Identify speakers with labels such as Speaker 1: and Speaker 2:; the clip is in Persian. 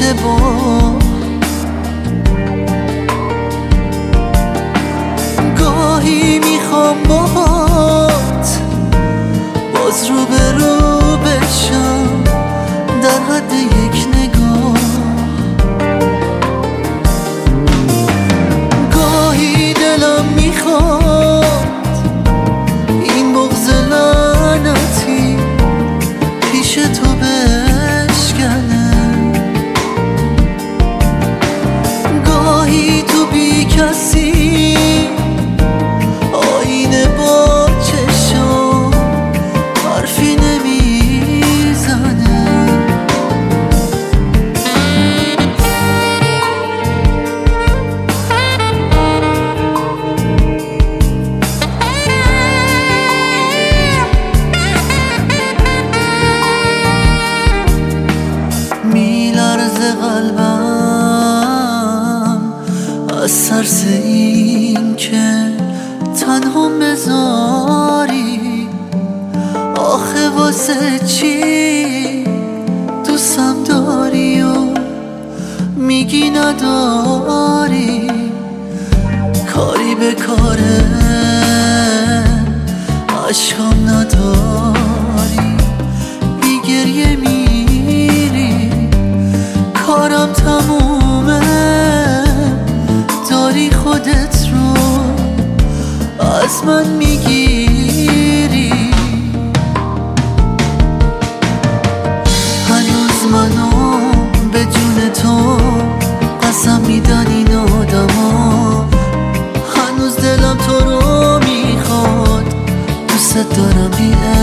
Speaker 1: اشتباه. گاهی میخوام باهات باز رو به رو بشم در حد یک نگاه. گاهی دلم میخواد این بغض لعنتی پیش تو بشکنه. گاهی تو بی کسی آینه با چشم حرفی نمیزنه. میلرزه قلبم از ترس این که تنها بذاری. آخه واسه چی دوستم داری و میگی نداری؟ کاری به کاره عشقم نداری. بی گریه میری کارم تمومه. داری خودت رو از من میگیری. هنوز منو به جون تو قسم میدن این آدما. هنوز دلم تو رو میخواد. دوست دارم بی